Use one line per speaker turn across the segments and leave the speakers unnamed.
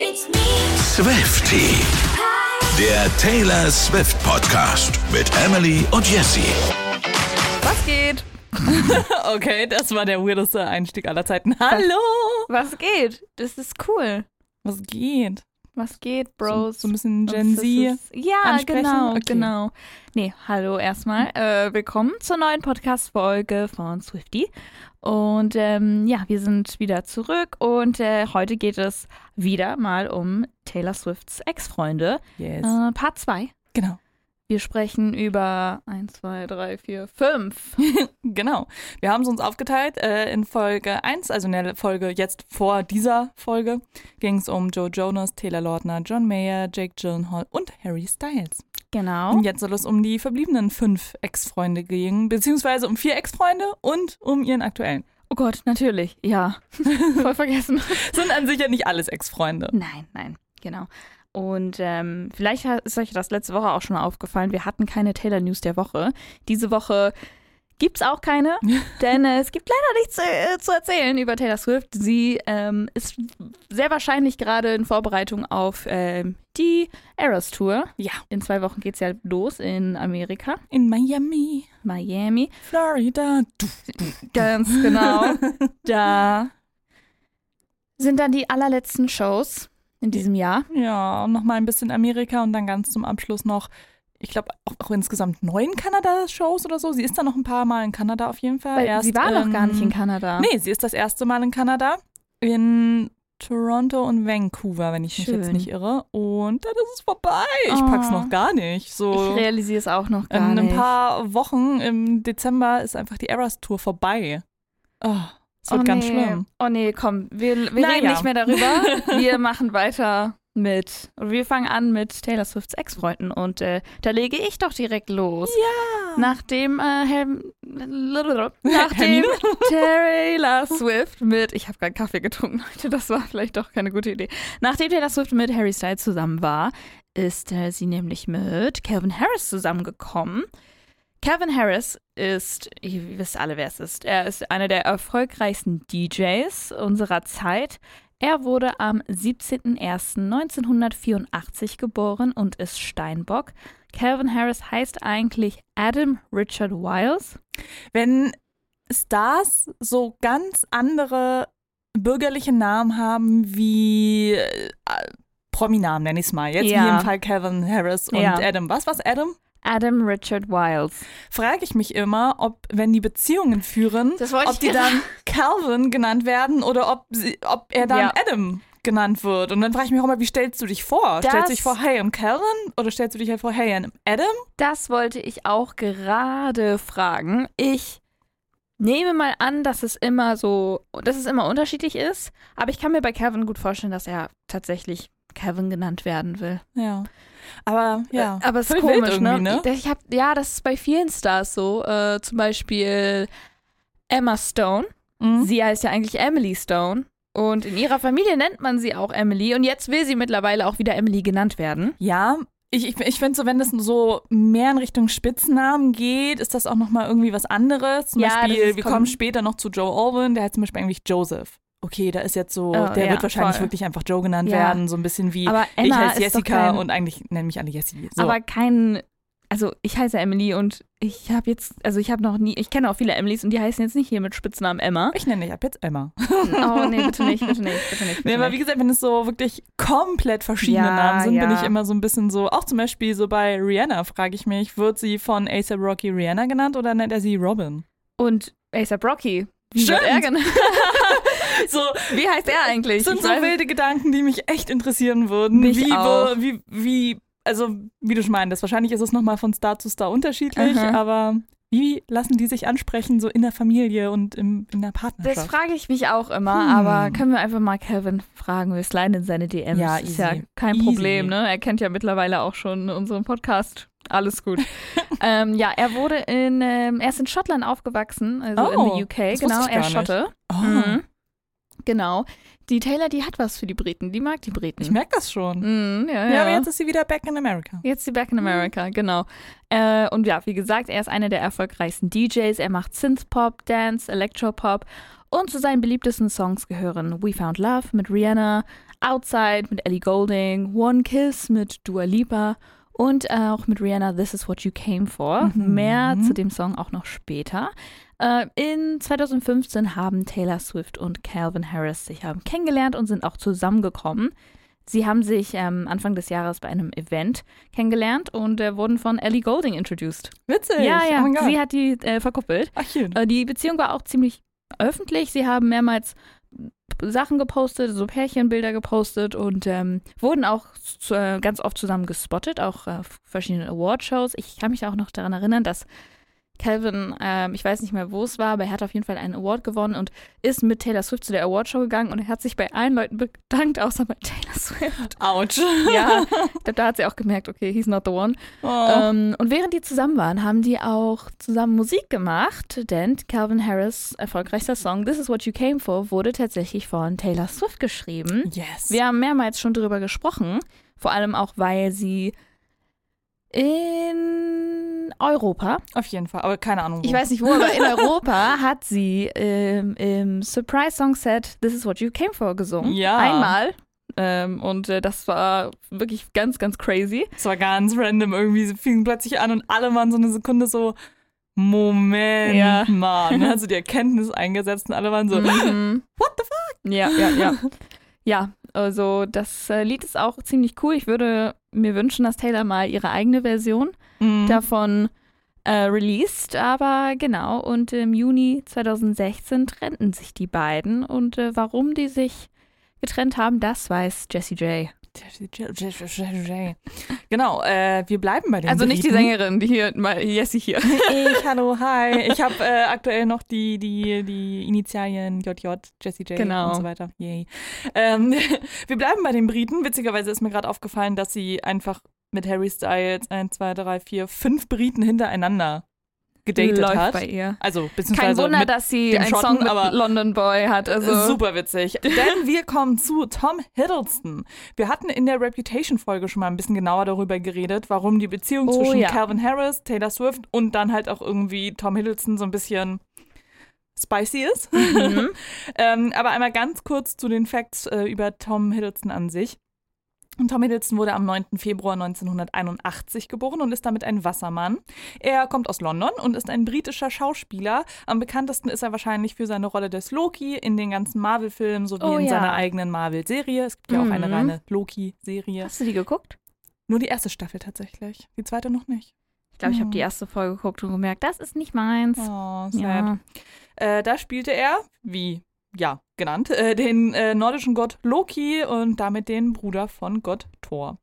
Swiftie, der Taylor Swift Podcast mit Emily und Jessie.
Was geht?
Okay, das war der weirdeste Einstieg aller Zeiten. Hallo!
Was geht? Das ist cool.
Was geht?
Was geht, Bros?
So ein bisschen Gen Z.
Ja,
ansprechen?
genau. Nee, hallo erstmal. Willkommen zur neuen Podcast-Folge von Swiftie. Und wir sind wieder zurück und heute geht es wieder mal um Taylor Swifts Ex-Freunde.
Yes.
Part 2.
Genau.
Wir sprechen über 1, 2, 3, 4, 5.
Genau. Wir haben es uns aufgeteilt in Folge 1, also in der Folge jetzt vor dieser Folge, ging es um Joe Jonas, Taylor Lautner, John Mayer, Jake Gyllenhaal und Harry Styles.
Genau.
Und jetzt soll es um die verbliebenen 5 Ex-Freunde gehen, beziehungsweise um 4 Ex-Freunde und um ihren aktuellen.
Oh Gott, natürlich. Ja. Voll vergessen.
Sind an sich ja nicht alles Ex-Freunde.
Nein, genau. Und vielleicht ist euch das letzte Woche auch schon mal aufgefallen, wir hatten keine Taylor News der Woche. Diese Woche gibt es auch keine, denn es gibt leider nichts zu erzählen über Taylor Swift. Sie ist sehr wahrscheinlich gerade in Vorbereitung auf die Eras Tour.
Ja.
In 2 Wochen geht es ja los in Amerika.
In Miami. Florida.
Ganz genau. Da sind dann die allerletzten Shows in diesem Jahr.
Ja, und nochmal ein bisschen Amerika und dann ganz zum Abschluss noch, ich glaube, auch insgesamt 9 Kanada-Shows oder so. Sie ist dann noch ein paar Mal in Kanada auf jeden Fall.
Weil sie war noch gar nicht in Kanada.
Nee, sie ist das erste Mal in Kanada. In Toronto und Vancouver, wenn ich mich jetzt nicht irre. Und dann ist es vorbei. Ich pack's noch gar nicht. So
Ich realisiere es auch noch gar
in
nicht.
ein paar Wochen im Dezember ist einfach die Eras Tour vorbei. Oh, es wird ganz schlimm.
Oh nee, komm, wir reden nicht mehr darüber. Wir machen weiter wir fangen an mit Taylor Swifts Ex-Freunden und da lege ich doch direkt los.
Ja.
Nachdem Taylor Swift ich habe gerade Kaffee getrunken, Leute, das war vielleicht doch keine gute Idee. Nachdem Taylor Swift mit Harry Styles zusammen war, ist sie nämlich mit Calvin Harris zusammengekommen. Calvin Harris ist, ihr wisst alle, wer es ist. Er ist einer der erfolgreichsten DJs unserer Zeit. Er wurde am 17.01.1984 geboren und ist Steinbock. Calvin Harris heißt eigentlich Adam Richard Wiles.
Wenn Stars so ganz andere bürgerliche Namen haben wie Prominamen, nenn ich es mal. Jetzt wie im Fall Calvin Harris und Adam. Was Adam?
Adam Richard Wiles.
Frage ich mich immer, ob, wenn die Beziehungen führen, ob die dann Calvin genannt werden oder ob er dann Adam genannt wird. Und dann frage ich mich auch immer, wie stellst du dich vor? Stellst du dich vor, hey, I'm Calvin? Oder stellst du dich halt vor, hey, I'm Adam?
Das wollte ich auch gerade fragen. Ich nehme mal an, dass es immer unterschiedlich ist. Aber ich kann mir bei Calvin gut vorstellen, dass er tatsächlich Calvin genannt werden will.
Ja. Aber
aber es ist
voll
komisch,
wild
ne? Das ist bei vielen Stars so. Zum Beispiel Emma Stone.
Mhm.
Sie heißt ja eigentlich Emily Stone. Und in ihrer Familie nennt man sie auch Emily. Und jetzt will sie mittlerweile auch wieder Emily genannt werden.
Ja, ich finde so, wenn das so mehr in Richtung Spitznamen geht, ist das auch nochmal irgendwie was anderes. Zum Beispiel, wir kommen später noch zu Joe Alwyn, der heißt zum Beispiel eigentlich Joseph. Okay, da ist jetzt so, der wird wahrscheinlich wirklich einfach Joe genannt werden, so ein bisschen wie
aber
ich
Emma
heiße Jessica und eigentlich nennen mich alle Jessie. So.
Aber ich heiße Emily und ich kenne auch viele Emilys und die heißen jetzt nicht hier mit Spitznamen Emma.
Ich nenne dich ab jetzt Emma.
Oh nee, bitte nicht.
Nee, aber wie gesagt, wenn es so wirklich komplett verschiedene Namen sind, bin ich immer so ein bisschen so, auch zum Beispiel so bei Rihanna frage ich mich, wird sie von A$AP Rocky Rihanna genannt oder nennt er sie Robin?
Und A$AP Rocky, wie wird er genannt?
So,
wie heißt er eigentlich?
Das sind so wilde Gedanken, die mich echt interessieren würden.
Mich auch.
Wie du schon meintest, wahrscheinlich ist es nochmal von Star zu Star unterschiedlich, aber wie lassen die sich ansprechen, so in der Familie und in der Partnerschaft?
Das frage ich mich auch immer, aber können wir einfach mal Calvin fragen, wir sliden in seine DMs.
Ja,
ist ja kein Problem, ne? Er kennt ja mittlerweile auch schon unseren Podcast. Alles gut. Er ist in Schottland aufgewachsen, also in the UK. Genau, er ist Schotte. Mhm. Genau. Die Taylor, die hat was für die Briten. Die mag die Briten.
Ich merke das schon.
Ja,
aber jetzt ist sie wieder back in America.
Jetzt ist sie back in America, genau. Und ja, wie gesagt, er ist einer der erfolgreichsten DJs. Er macht Synthpop, Dance, Electropop. Und zu seinen beliebtesten Songs gehören We Found Love mit Rihanna, Outside mit Ellie Goulding, One Kiss mit Dua Lipa und auch mit Rihanna This Is What You Came For. Mehr zu dem Song auch noch später. In 2015 haben Taylor Swift und Calvin Harris sich kennengelernt und sind auch zusammengekommen. Sie haben sich Anfang des Jahres bei einem Event kennengelernt und wurden von Ellie Goulding introduced.
Witzig.
Ja,
oh mein Gott.
sie hat die verkuppelt.
Ach, schön.
Die Beziehung war auch ziemlich öffentlich. Sie haben mehrmals Sachen gepostet, so Pärchenbilder gepostet und wurden auch ganz oft zusammen gespottet, auch auf verschiedenen Awardshows. Ich kann mich auch noch daran erinnern, dass Calvin, ich weiß nicht mehr, wo es war, aber er hat auf jeden Fall einen Award gewonnen und ist mit Taylor Swift zu der Awardshow gegangen und er hat sich bei allen Leuten bedankt, außer bei Taylor Swift.
Autsch.
Ja, ich glaube, da hat sie auch gemerkt, okay, he's not the one.
Oh.
Und während die zusammen waren, haben die auch zusammen Musik gemacht, denn Calvin Harris' erfolgreichster Song This Is What You Came For wurde tatsächlich von Taylor Swift geschrieben.
Yes.
Wir haben mehrmals schon darüber gesprochen, vor allem auch, weil sie in Europa.
Auf jeden Fall, aber keine Ahnung wo.
Ich weiß nicht wo, aber in Europa hat sie im Surprise-Song-Set This Is What You Came For gesungen.
Ja.
Einmal. Und das war wirklich ganz, ganz crazy.
Es war ganz random irgendwie. Sie fingen plötzlich an und alle waren so eine Sekunde so, Moment mal. Dann hat sie die Erkenntnis eingesetzt und alle waren so, what the fuck?
Ja. Ja, also das Lied ist auch ziemlich cool. Ich würde mir wünschen, dass Taylor mal ihre eigene Version davon released. Aber genau, und im Juni 2016 trennten sich die beiden. Und warum die sich getrennt haben, das weiß Jessie J.
Genau, wir bleiben bei den
Also nicht die
Briten.
Sängerin, die hier, Jessie hier.
Hallo, hi. Ich habe aktuell noch die Initialien JJ, Jessie J
Genau.
und so weiter. Yay. Wir bleiben bei den Briten. Witzigerweise ist mir gerade aufgefallen, dass sie einfach mit Harry Styles 1, 2, 3, 4, 5 Briten hintereinander gedatet
Läuft
hat.
bei ihr.
Also,
Kein
beziehungsweise
Wunder,
mit
dass sie
dem
einen
Schotten,
Song mit
aber
London Boy hat. Also
super witzig. Denn wir kommen zu Tom Hiddleston. Wir hatten in der Reputation-Folge schon mal ein bisschen genauer darüber geredet, warum die Beziehung zwischen Calvin Harris, Taylor Swift und dann halt auch irgendwie Tom Hiddleston so ein bisschen spicy ist. Aber einmal ganz kurz zu den Facts über Tom Hiddleston an sich. Und Tom Hiddleston wurde am 9. Februar 1981 geboren und ist damit ein Wassermann. Er kommt aus London und ist ein britischer Schauspieler. Am bekanntesten ist er wahrscheinlich für seine Rolle des Loki in den ganzen Marvel-Filmen sowie in seiner eigenen Marvel-Serie. Es gibt ja auch eine reine Loki-Serie.
Hast du die geguckt?
Nur die erste Staffel tatsächlich. Die zweite noch nicht.
Ich glaube, ich habe die erste Folge geguckt und gemerkt, das ist nicht meins.
Oh, sad.
Ja.
Da spielte er, wie genannt, den nordischen Gott Loki und damit den Bruder von Gott Thor.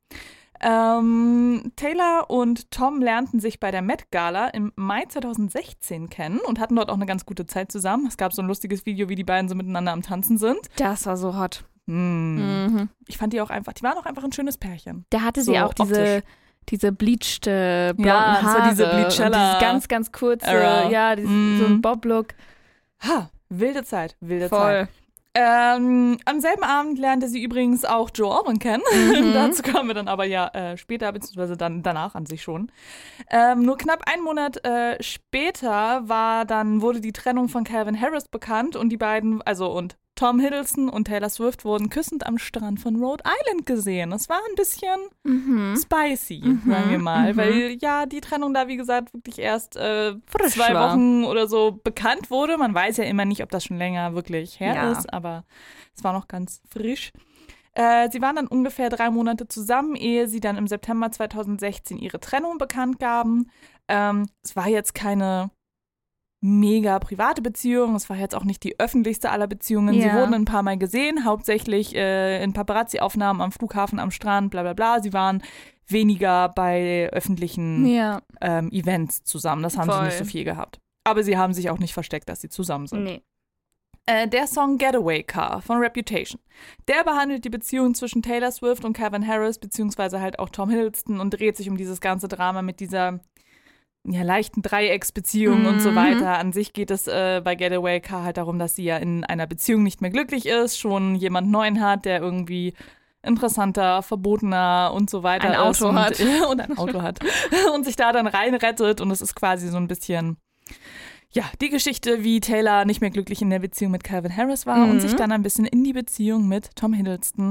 Taylor und Tom lernten sich bei der Met Gala im Mai 2016 kennen und hatten dort auch eine ganz gute Zeit zusammen. Es gab so ein lustiges Video, wie die beiden so miteinander am Tanzen sind.
Das war so hot.
Ich fand die waren auch einfach ein schönes Pärchen.
Da hatte
so
sie auch diese bleached blonden Haare.
das war diese Bleachella.
Dieses ganz, ganz kurze, so ein Bob-Look.
Wilde Zeit, wilde
Voll.
Zeit. Am selben Abend lernte sie übrigens auch Joe Alwyn kennen. Dazu kommen wir dann aber später, beziehungsweise dann danach an sich schon. Nur knapp einen Monat später wurde die Trennung von Calvin Harris bekannt und die beiden, und Tom Hiddleston und Taylor Swift wurden küssend am Strand von Rhode Island gesehen. Das war ein bisschen spicy, sagen wir mal, weil die Trennung da, wie gesagt, wirklich erst 2 Wochen oder so bekannt wurde. Man weiß ja immer nicht, ob das schon länger wirklich her ist, aber es war noch ganz frisch. Sie waren dann ungefähr 3 Monate zusammen, ehe sie dann im September 2016 ihre Trennung bekannt gaben. Es war jetzt keine mega private Beziehung. Es war jetzt auch nicht die öffentlichste aller Beziehungen. Sie wurden ein paar Mal gesehen, hauptsächlich in Paparazzi-Aufnahmen am Flughafen, am Strand, bla bla bla. Sie waren weniger bei öffentlichen Events zusammen. Das haben sie nicht so viel gehabt. Aber sie haben sich auch nicht versteckt, dass sie zusammen sind.
Nee.
Der Song Getaway Car von Reputation, der behandelt die Beziehung zwischen Taylor Swift und Calvin Harris, beziehungsweise halt auch Tom Hiddleston und dreht sich um dieses ganze Drama mit dieser leichten Dreiecksbeziehung und so weiter. An sich geht es bei Getaway Car halt darum, dass sie ja in einer Beziehung nicht mehr glücklich ist, schon jemand Neuen hat, der irgendwie interessanter, verbotener und so weiter ist. Und ein Auto hat. Und sich da dann reinrettet und es ist quasi so ein bisschen die Geschichte, wie Taylor nicht mehr glücklich in der Beziehung mit Calvin Harris war und sich dann ein bisschen in die Beziehung mit Tom Hiddleston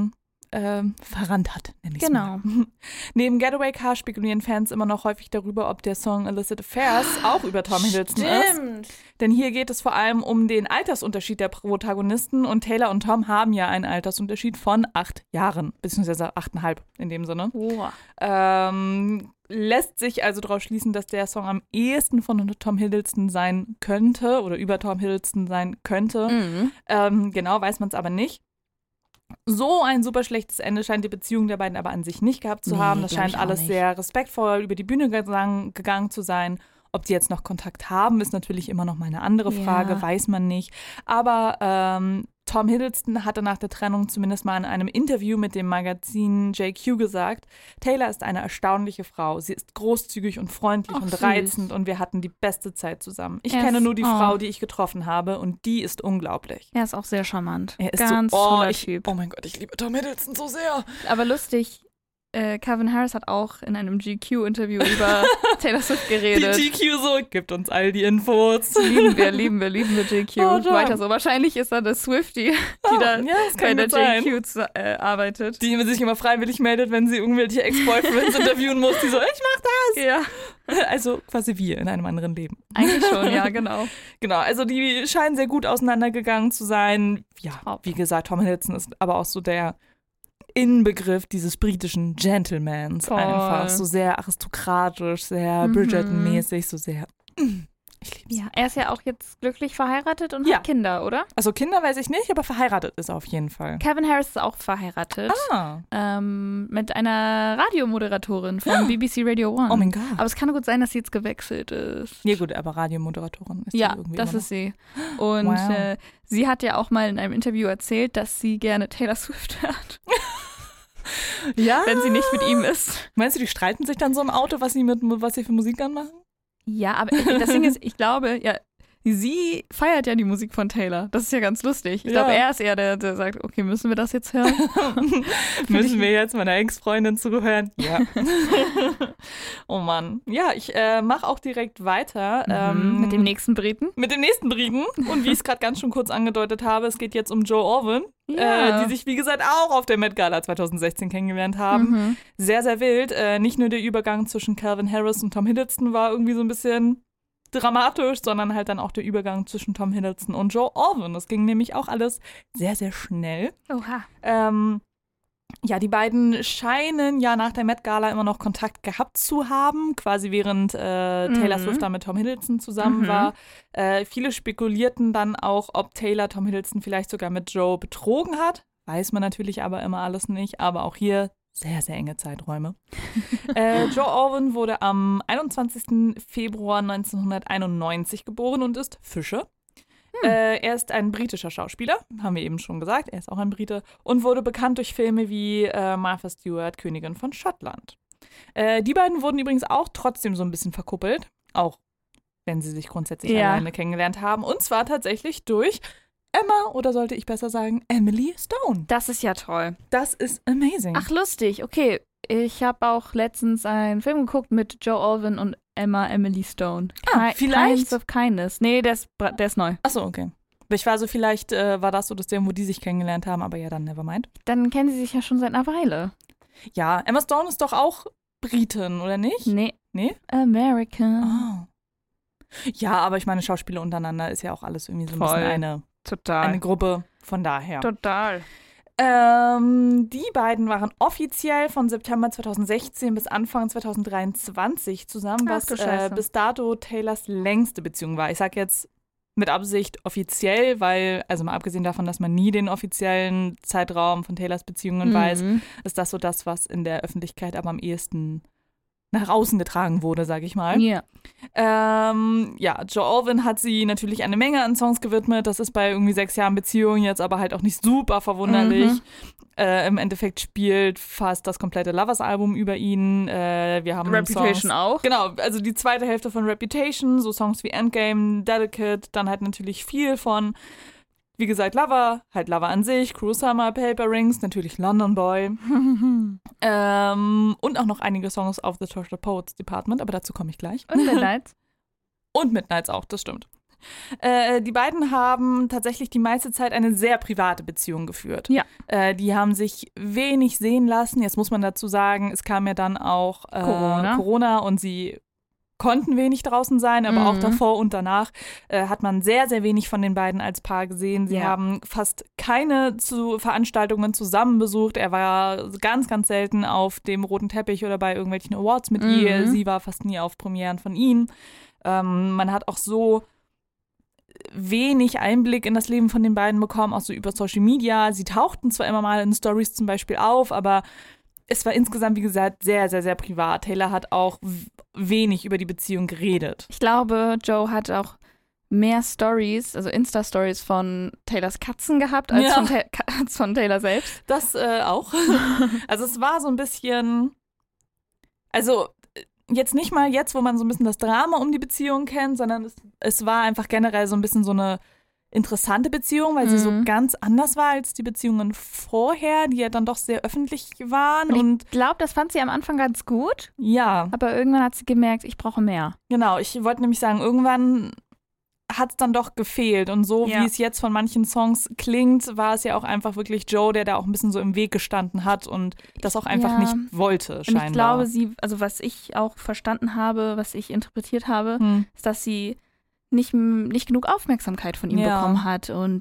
verrannt hat, nenne ich es
Genau.
mal. Neben Getaway Car spekulieren Fans immer noch häufig darüber, ob der Song Illicit Affairs auch über Tom Hiddleston ist. Denn hier geht es vor allem um den Altersunterschied der Protagonisten und Taylor und Tom haben ja einen Altersunterschied von 8 Jahren, beziehungsweise 8,5 in dem Sinne.
Oh.
Lässt sich also daraus schließen, dass der Song am ehesten von Tom Hiddleston sein könnte oder über Tom Hiddleston sein könnte. Genau weiß man es aber nicht. So ein super schlechtes Ende scheint die Beziehung der beiden aber an sich nicht gehabt zu haben. Das scheint alles sehr respektvoll über die Bühne gegangen zu sein. Ob die jetzt noch Kontakt haben, ist natürlich immer noch mal eine andere Frage, weiß man nicht. Aber Tom Hiddleston hatte nach der Trennung zumindest mal in einem Interview mit dem Magazin JQ gesagt, Taylor ist eine erstaunliche Frau. Sie ist großzügig und freundlich und reizend und wir hatten die beste Zeit zusammen. Ich kenne nur die Frau, die ich getroffen habe und die ist unglaublich.
Er ist auch sehr charmant.
Er ist
ganz toller Typ.
Oh mein Gott, ich liebe Tom Hiddleston so sehr.
Aber lustig, Calvin Harris hat auch in einem GQ-Interview über Taylor Swift geredet.
Die GQ so, gibt uns all die Infos.
Lieben wir GQ. Weiter so. Wahrscheinlich ist da eine Swiftie, die da bei der GQ arbeitet.
Die sich immer freiwillig meldet, wenn sie irgendwelche Ex-Boyfriends interviewen muss, die so, ich mach das.
Ja.
Also quasi wir in einem anderen Leben.
Eigentlich schon, ja, genau.
Genau, also die scheinen sehr gut auseinandergegangen zu sein. Ja, wie gesagt, Tom Hiddleston ist aber auch so der Inbegriff dieses britischen Gentlemans.
Voll.
Einfach so sehr aristokratisch, sehr Bridgerton-mäßig, so sehr. Ich lieb's.
Ja, er ist ja auch jetzt glücklich verheiratet und hat Kinder, oder?
Also Kinder weiß ich nicht, aber verheiratet ist er auf jeden Fall.
Calvin Harris ist auch verheiratet. Mit einer Radiomoderatorin von BBC Radio 1.
Oh mein Gott.
Aber es kann gut sein, dass sie jetzt gewechselt ist.
Ja gut, aber Radiomoderatorin ist sie irgendwie
das
immer
ist sie. Und sie hat ja auch mal in einem Interview erzählt, dass sie gerne Taylor Swift hört.
Ja.
Wenn sie nicht mit ihm ist.
Meinst du, die streiten sich dann so im Auto, was sie für Musik anmachen?
Ja, aber das Ding ist, ich glaube, sie feiert ja die Musik von Taylor. Das ist ja ganz lustig. Ich glaube, er ist eher der sagt, okay, müssen wir das jetzt hören?
Müssen wir jetzt meiner Ex-Freundin zuhören? Ja. Oh Mann. Ja, ich mache auch direkt weiter.
Mit dem nächsten Briten.
Mit dem nächsten Briten. Und wie ich es gerade ganz schon kurz angedeutet habe, es geht jetzt um Joe Alwyn, die sich, wie gesagt, auch auf der Met Gala 2016 kennengelernt haben. Sehr, sehr wild. Nicht nur der Übergang zwischen Calvin Harris und Tom Hiddleston war irgendwie so ein bisschen dramatisch, sondern halt dann auch der Übergang zwischen Tom Hiddleston und Joe Alwyn. Das ging nämlich auch alles sehr, sehr schnell.
Oha.
Die beiden scheinen ja nach der Met Gala immer noch Kontakt gehabt zu haben, quasi während Taylor Swift da mit Tom Hiddleston zusammen war. Viele spekulierten dann auch, ob Taylor Tom Hiddleston vielleicht sogar mit Joe betrogen hat. Weiß man natürlich aber immer alles nicht, aber auch hier sehr, sehr enge Zeiträume. Joe Alwyn wurde am 21. Februar 1991 geboren und ist Fische. Er ist ein britischer Schauspieler, haben wir eben schon gesagt. Er ist auch ein Brite und wurde bekannt durch Filme wie Martha Stewart, Königin von Schottland. Die beiden wurden übrigens auch trotzdem so ein bisschen verkuppelt, auch wenn sie sich grundsätzlich alleine kennengelernt haben. Und zwar tatsächlich durch Emma, oder sollte ich besser sagen, Emily Stone.
Das ist ja toll.
Das ist amazing.
Ach, lustig. Okay, ich habe auch letztens einen Film geguckt mit Joe Alwyn und Emily Stone.
Vielleicht?
Kinds of Kindness. Nee, der ist neu.
Achso, okay. Ich war so, vielleicht war das so das Ding, wo die sich kennengelernt haben, aber ja, dann nevermind.
Dann kennen sie sich ja schon seit einer Weile.
Ja, Emma Stone ist doch auch Britin, oder nicht?
Nee? American.
Oh. Ja, aber ich meine, Schauspieler untereinander ist ja auch alles irgendwie so ein bisschen eine Gruppe, von daher.
Total.
Die beiden waren offiziell von September 2016 bis Anfang 2023 zusammen, was bis dato Taylors längste Beziehung war. Ich sage jetzt mit Absicht offiziell, weil, also mal abgesehen davon, dass man nie den offiziellen Zeitraum von Taylors Beziehungen weiß, ist das so das, was in der Öffentlichkeit aber am ehesten nach außen getragen wurde, sage ich mal.
Ja.
Joe Alwyn hat sie natürlich eine Menge an Songs gewidmet. Das ist bei irgendwie 6 Jahren Beziehung jetzt aber halt auch nicht super verwunderlich. Im Endeffekt spielt fast das komplette Lovers-Album über ihn. Wir haben
Reputation
Songs,
auch.
Genau, also die zweite Hälfte von Reputation, so Songs wie Endgame, Delicate, dann halt natürlich viel von, wie gesagt, Lover, halt Lover an sich, Cruel Summer, Paper Rings, natürlich London Boy. Und auch noch einige Songs auf The Tortured Poets Department, aber dazu komme ich gleich.
Und Midnights.
Und Midnights auch, das stimmt. Die beiden haben tatsächlich die meiste Zeit eine sehr private Beziehung geführt.
Ja.
Die haben sich wenig sehen lassen. Jetzt muss man dazu sagen, es kam ja dann auch Corona und sie konnten wenig draußen sein, aber auch davor und danach hat man sehr, sehr wenig von den beiden als Paar gesehen. Sie haben fast keine Veranstaltungen zusammen besucht. Er war ganz, ganz selten auf dem roten Teppich oder bei irgendwelchen Awards mit ihr. Sie war fast nie auf Premieren von ihm. Man hat auch so wenig Einblick in das Leben von den beiden bekommen, auch so über Social Media. Sie tauchten zwar immer mal in Stories zum Beispiel auf, aber es war insgesamt, wie gesagt, sehr, sehr, sehr privat. Taylor hat auch wenig über die Beziehung geredet.
Ich glaube, Joe hat auch mehr Stories, also Insta-Stories von Taylors Katzen gehabt, als von Taylor selbst.
Das auch. Also es war so ein bisschen, also jetzt nicht mal jetzt, wo man so ein bisschen das Drama um die Beziehung kennt, sondern es war einfach generell so ein bisschen so eine interessante Beziehung, weil sie so ganz anders war als die Beziehungen vorher, die ja dann doch sehr öffentlich waren.
Und ich glaube, das fand sie am Anfang ganz gut.
Ja.
Aber irgendwann hat sie gemerkt, ich brauche mehr.
Genau, ich wollte nämlich sagen, irgendwann hat es dann doch gefehlt. Und so wie es jetzt von manchen Songs klingt, war es ja auch einfach wirklich Joe, der da auch ein bisschen so im Weg gestanden hat und das auch einfach nicht wollte, scheinbar.
Und ich glaube, also was ich auch verstanden habe, was ich interpretiert habe, ist, dass sie nicht genug Aufmerksamkeit von ihm bekommen hat. Und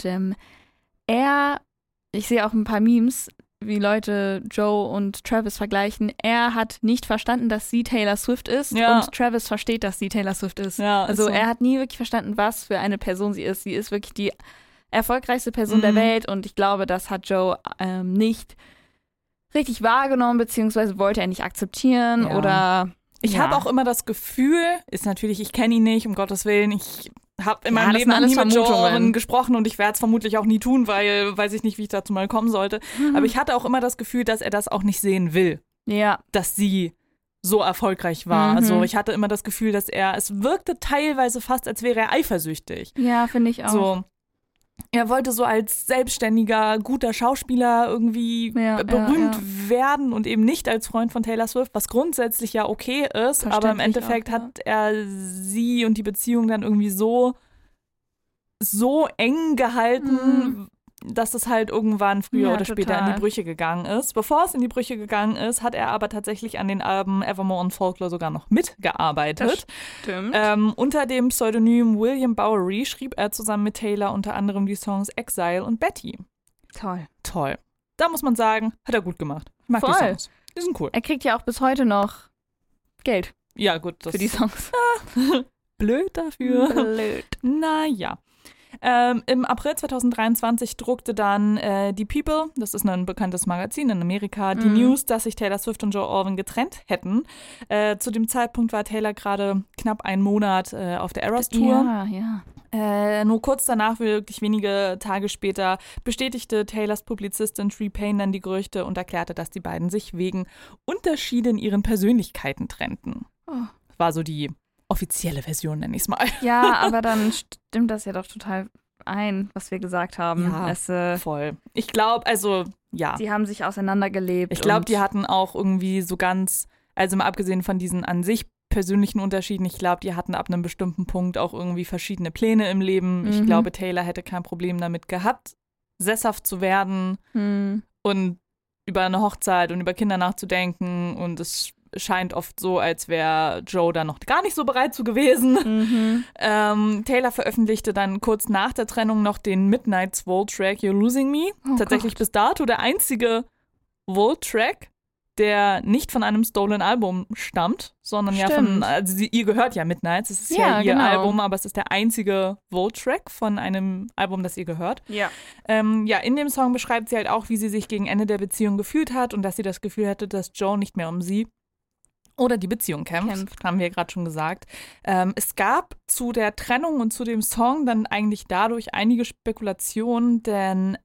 ich sehe auch ein paar Memes, wie Leute Joe und Travis vergleichen. Er hat nicht verstanden, dass sie Taylor Swift ist und Travis versteht, dass sie Taylor Swift ist. Ja, also so. Er hat nie wirklich verstanden, was für eine Person sie ist. Sie ist wirklich die erfolgreichste Person der Welt und ich glaube, das hat Joe nicht richtig wahrgenommen, beziehungsweise wollte er nicht akzeptieren oder...
Ich habe auch immer das Gefühl, ist natürlich, ich kenne ihn nicht, um Gottes Willen, ich habe in meinem Leben noch nie mit Joe Alwyn gesprochen und ich werde es vermutlich auch nie tun, weil weiß ich nicht, wie ich dazu mal kommen sollte. Aber ich hatte auch immer das Gefühl, dass er das auch nicht sehen will, dass sie so erfolgreich war. Also ich hatte immer das Gefühl, dass es wirkte teilweise fast, als wäre er eifersüchtig.
Ja, finde ich auch.
So. Er wollte so als selbstständiger, guter Schauspieler irgendwie berühmt werden und eben nicht als Freund von Taylor Swift, was grundsätzlich ja okay ist, aber im Endeffekt hat er sie und die Beziehung dann irgendwie so eng gehalten, dass es halt irgendwann früher oder später in die Brüche gegangen ist. Bevor es in die Brüche gegangen ist, hat er aber tatsächlich an den Alben Evermore und Folklore sogar noch mitgearbeitet.
Das stimmt.
Unter dem Pseudonym William Bowery schrieb er zusammen mit Taylor unter anderem die Songs Exile und Betty. Toll. Da muss man sagen, hat er gut gemacht. Ich mag die Songs. Die sind cool.
Er kriegt ja auch bis heute noch Geld.
Ja, gut.
Für die Songs.
Blöd dafür. Naja. Im April 2023 druckte dann die People, das ist ein bekanntes Magazin in Amerika, die News, dass sich Taylor Swift und Joe Alwyn getrennt hätten. Zu dem Zeitpunkt war Taylor gerade knapp einen Monat auf der Eras Tour. Nur kurz danach, wirklich wenige Tage später, bestätigte Taylors Publizistin Tree Payne dann die Gerüchte und erklärte, dass die beiden sich wegen Unterschiede in ihren Persönlichkeiten trennten. War so die offizielle Version, nenne ich es mal.
Ja, aber dann stimmt das ja doch total was wir gesagt haben.
Ja, voll. Ich glaube,
Sie haben sich auseinandergelebt.
Ich glaube, die hatten auch irgendwie so ganz, also mal abgesehen von diesen an sich persönlichen Unterschieden, ich glaube, die hatten ab einem bestimmten Punkt auch irgendwie verschiedene Pläne im Leben. Ich glaube, Taylor hätte kein Problem damit gehabt, sesshaft zu werden und über eine Hochzeit und über Kinder nachzudenken und es scheint oft so, als wäre Joe da noch gar nicht so bereit zu gewesen. Taylor veröffentlichte dann kurz nach der Trennung noch den Midnight's Vault-Track You're Losing Me. Tatsächlich bis dato der einzige Vault-Track, der nicht von einem Stolen Album stammt, sondern ihr gehört ja Midnights, es ist ja ihr Album, aber es ist der einzige Vault-Track von einem Album, das ihr gehört. In dem Song beschreibt sie halt auch, wie sie sich gegen Ende der Beziehung gefühlt hat und dass sie das Gefühl hatte, dass Joe nicht mehr um sie oder die Beziehung kämpft, haben wir gerade schon gesagt. Es gab zu der Trennung und zu dem Song dann eigentlich dadurch einige Spekulationen, denn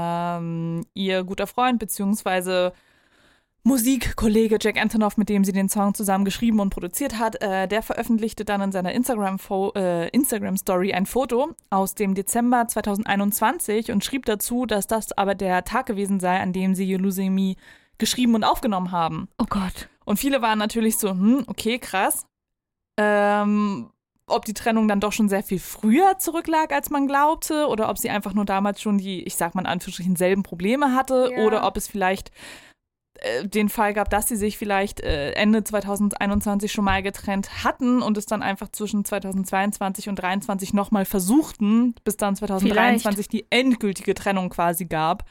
ihr guter Freund bzw. Musikkollege Jack Antonoff, mit dem sie den Song zusammen geschrieben und produziert hat, der veröffentlichte dann in seiner Instagram-Story ein Foto aus dem Dezember 2021 und schrieb dazu, dass das aber der Tag gewesen sei, an dem sie You're Losing Me geschrieben und aufgenommen haben.
Oh Gott.
Und viele waren natürlich so, okay, krass. ob die Trennung dann doch schon sehr viel früher zurücklag, als man glaubte, oder ob sie einfach nur damals schon die, ich sag mal in Anführungsstrichen, selben Probleme hatte, oder ob es vielleicht den Fall gab, dass sie sich vielleicht Ende 2021 schon mal getrennt hatten und es dann einfach zwischen 2022 und 2023 nochmal versuchten, bis dann 2023 die endgültige Trennung quasi gab.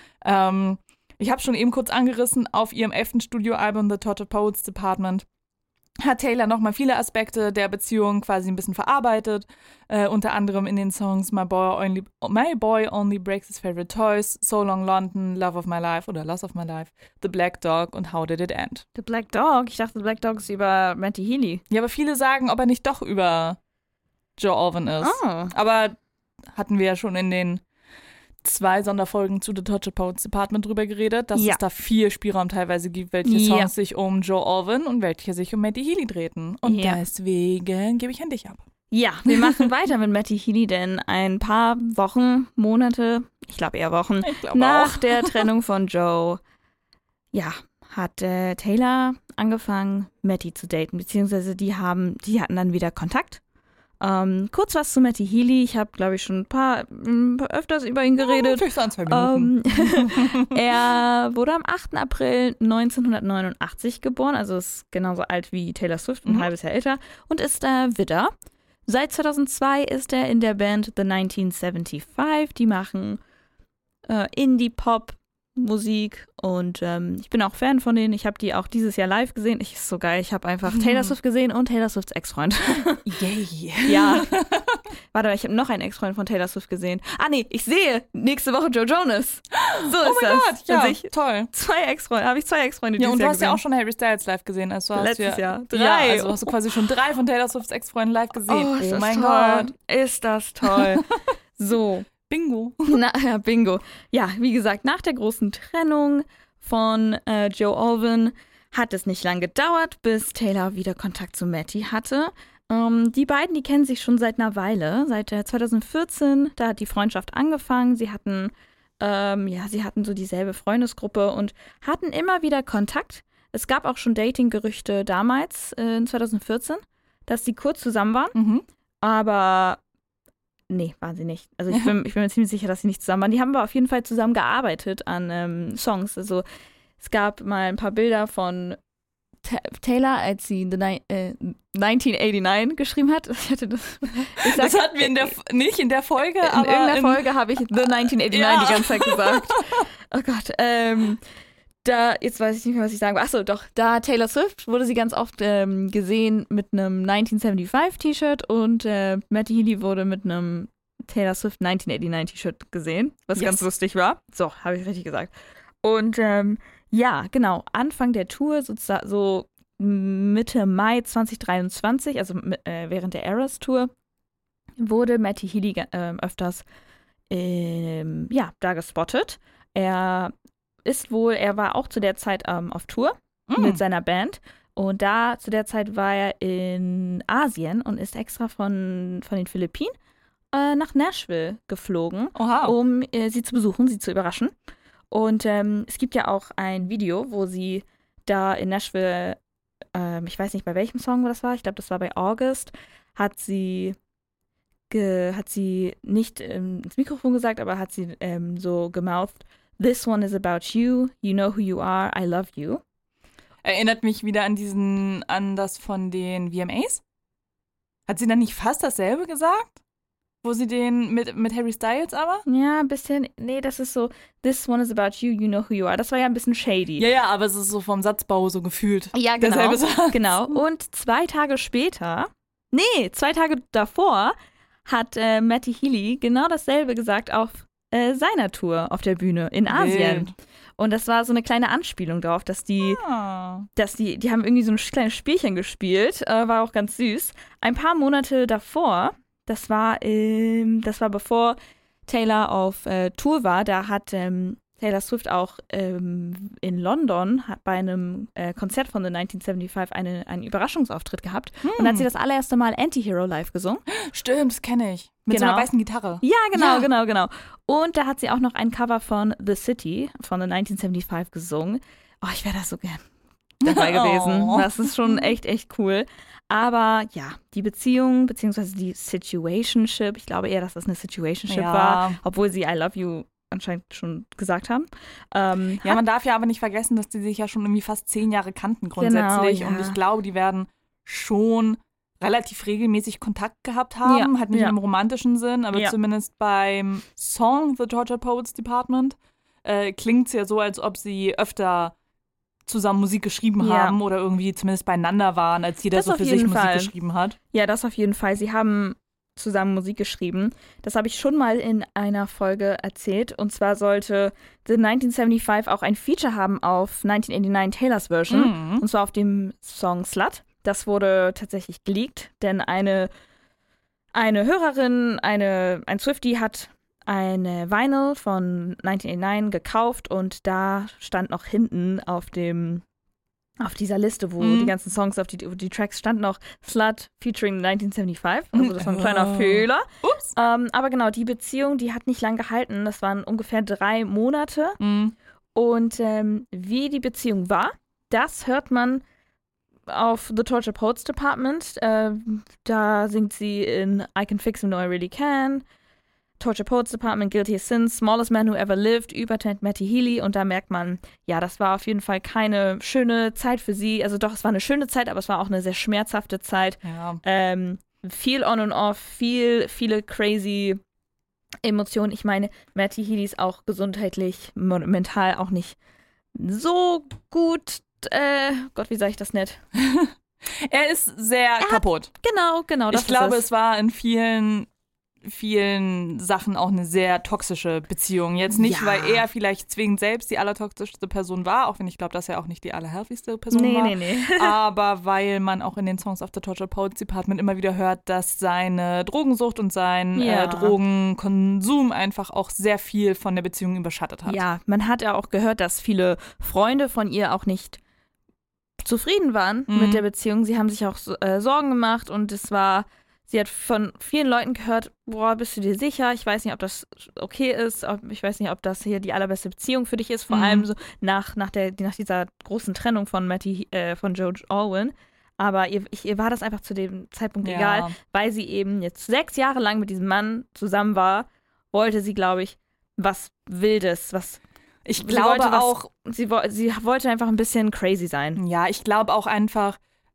Ich habe schon eben kurz angerissen, auf ihrem 11. Studioalbum The Tortured Poets Department hat Taylor nochmal viele Aspekte der Beziehung quasi ein bisschen verarbeitet, unter anderem in den Songs My Boy Only Breaks His Favorite Toys, So Long London, Love of My Life oder Loss of My Life, The Black Dog und How Did It End.
The Black Dog? Ich dachte, The Black Dog ist über Matty Healy.
Ja, aber viele sagen, ob er nicht doch über Joe Alwyn ist.
Oh.
Aber hatten wir ja schon in den 2 Sonderfolgen zu The Tortured Poets Department drüber geredet, dass es da viel Spielraum teilweise gibt, welche Songs sich um Joe Alwyn und welche sich um Matty Healy drehten. Und deswegen gebe ich an dich ab.
Ja, wir machen weiter mit Matty Healy, denn ein paar Wochen, Monate, ich glaube eher Wochen, nach der Trennung von Joe, hat Taylor angefangen, Matty zu daten, beziehungsweise die hatten dann wieder Kontakt. Kurz was zu Matty Healy. Ich habe, glaube ich, schon öfters über ihn geredet.
Natürlich so 2 Minuten.
Er wurde am 8. April 1989 geboren, also ist genauso alt wie Taylor Swift, ein halbes Jahr älter, und ist Widder. Seit 2002 ist er in der Band The 1975. Die machen Indie-Pop, Musik und ich bin auch Fan von denen. Ich habe die auch dieses Jahr live gesehen. Ist so geil. Ich habe einfach Taylor Swift gesehen und Taylor Swifts Ex-Freund.
Yay.
Ja. Warte, ich habe noch einen Ex-Freund von Taylor Swift gesehen. Nee, ich sehe nächste Woche Joe Jonas. So ist das.
Oh mein Gott, ja,
toll. Habe ich 2 Ex-Freunde dieses Jahr gesehen.
Und du hast ja auch schon Harry Styles live gesehen. Also
letztes Jahr. 3.
Ja, also hast du quasi schon 3 von Taylor Swifts Ex-Freunden live gesehen.
Oh mein Gott. Ist das toll. So.
Bingo.
Bingo. Ja, wie gesagt, nach der großen Trennung von Joe Alwyn hat es nicht lange gedauert, bis Taylor wieder Kontakt zu Matty hatte. Die beiden, die kennen sich schon seit einer Weile, seit 2014, da hat die Freundschaft angefangen. Sie hatten so dieselbe Freundesgruppe und hatten immer wieder Kontakt. Es gab auch schon Dating-Gerüchte damals, in 2014, dass sie kurz zusammen waren, aber nee, waren sie nicht. Also ich bin mir ziemlich sicher, dass sie nicht zusammen waren. Die haben aber auf jeden Fall zusammen gearbeitet an Songs. Also es gab mal ein paar Bilder von Taylor, als sie 1989 geschrieben hat. Das
hatten wir nicht in der Folge, aber
in irgendeiner Folge habe ich The 1989 die ganze Zeit gesagt. Oh Gott. Jetzt weiß ich nicht mehr, was ich sagen will. Achso, doch. Da Taylor Swift wurde sie ganz oft gesehen mit einem 1975 T-Shirt und Matty Healy wurde mit einem Taylor Swift 1989 T-Shirt gesehen, was ganz lustig war. So, habe ich richtig gesagt. Und genau, Anfang der Tour, sozusagen so Mitte Mai 2023, also während der Eras Tour, wurde Matty Healy öfters da gespottet. Er war auch zu der Zeit auf Tour mit seiner Band und zu der Zeit war er in Asien und ist extra von den Philippinen nach Nashville geflogen, um sie zu besuchen, sie zu überraschen. Und es gibt ja auch ein Video, wo sie da in Nashville, ich weiß nicht, bei welchem Song das war, ich glaube, das war bei August, hat sie nicht ins Mikrofon gesagt, aber hat sie so gemouthed, "This one is about you, you know who you are, I love you."
Erinnert mich wieder an das von den VMAs. Hat sie dann nicht fast dasselbe gesagt? Wo sie den mit Harry Styles aber?
Ja, ein bisschen. Nee, das ist so, "This one is about you, you know who you are." Das war ja ein bisschen shady.
Ja, aber es ist so vom Satzbau so gefühlt.
Ja, genau. Genau. Und 2 Tage davor hat Matty Healy genau dasselbe gesagt auf seiner Tour auf der Bühne in Asien. Wild. Und das war so eine kleine Anspielung darauf, dass die haben irgendwie so ein kleines Spielchen gespielt, war auch ganz süß. Ein paar Monate davor, das war bevor Taylor auf Tour war, da hat Taylor Swift auch in London bei einem Konzert von The 1975 einen Überraschungsauftritt gehabt. Und hat sie das allererste Mal Anti-Hero live gesungen.
Stimmt, das kenne ich. Mit so einer weißen Gitarre.
Ja, genau. Und da hat sie auch noch ein Cover von The City von The 1975 gesungen. Oh, ich wäre das so gern. dabei gewesen. Das ist schon echt, echt cool. Aber ja, die Beziehung, beziehungsweise die Situationship, ich glaube eher, dass das eine Situationship war, obwohl sie I love you anscheinend schon gesagt haben.
Man darf ja aber nicht vergessen, dass die sich ja schon irgendwie fast 10 Jahre kannten grundsätzlich. Genau, ja. Und ich glaube, die werden schon relativ regelmäßig Kontakt gehabt haben. Halt nicht im romantischen Sinn, aber zumindest beim Song The Tortured Poets Department klingt es ja so, als ob sie öfter zusammen Musik geschrieben haben oder irgendwie zumindest beieinander waren, als jeder so für sich Musik geschrieben hat.
Ja, das auf jeden Fall. Sie haben zusammen Musik geschrieben. Das habe ich schon mal in einer Folge erzählt. Und zwar sollte The 1975 auch ein Feature haben auf 1989 Taylors Version. Und zwar auf dem Song Slut. Das wurde tatsächlich geleakt, denn eine Hörerin, ein Swiftie hat eine Vinyl von 1989 gekauft und da stand noch hinten auf dieser Liste, wo die ganzen Songs auf die Tracks stand noch Slut featuring 1975. Also das war ein kleiner Fehler.
Ups.
Aber genau, die Beziehung, die hat nicht lang gehalten. Das waren ungefähr 3 Monate. Und wie die Beziehung war, das hört man auf The Tortured Poets Department. Da singt sie in I Can Fix Him No I Really Can, Tortured Poets Department, Guilty as Sin, Smallest Man Who Ever Lived, über Matty Healy. Und da merkt man, ja, das war auf jeden Fall keine schöne Zeit für sie. Also doch, es war eine schöne Zeit, aber es war auch eine sehr schmerzhafte Zeit.
Ja.
Viel on und off, viele crazy Emotionen. Ich meine, Matty Healy ist auch gesundheitlich, mental auch nicht so gut. Gott, wie sage ich das nett?
Er ist sehr kaputt.
Genau.
Ich glaube, es war in vielen Sachen auch eine sehr toxische Beziehung. Jetzt nicht, weil er vielleicht zwingend selbst die allertoxischste Person war, auch wenn ich glaube, dass er auch nicht die allerhealthyste Person war.
Nee.
Aber weil man auch in den Songs auf The Tortured Poets Department immer wieder hört, dass seine Drogensucht und sein Drogenkonsum einfach auch sehr viel von der Beziehung überschattet hat.
Ja, man hat ja auch gehört, dass viele Freunde von ihr auch nicht zufrieden waren mit der Beziehung. Sie haben sich auch Sorgen gemacht und sie hat von vielen Leuten gehört, boah, bist du dir sicher? Ich weiß nicht, ob das okay ist. Ich weiß nicht, ob das hier die allerbeste Beziehung für dich ist. Vor allem so nach dieser großen Trennung von von George Alwyn. Aber ihr war das einfach zu dem Zeitpunkt egal, weil sie eben jetzt 6 Jahre lang mit diesem Mann zusammen war, wollte sie, glaube ich, was Wildes,
ich glaube auch,
sie wollte einfach ein bisschen crazy sein.
Ja, ich glaube auch einfach,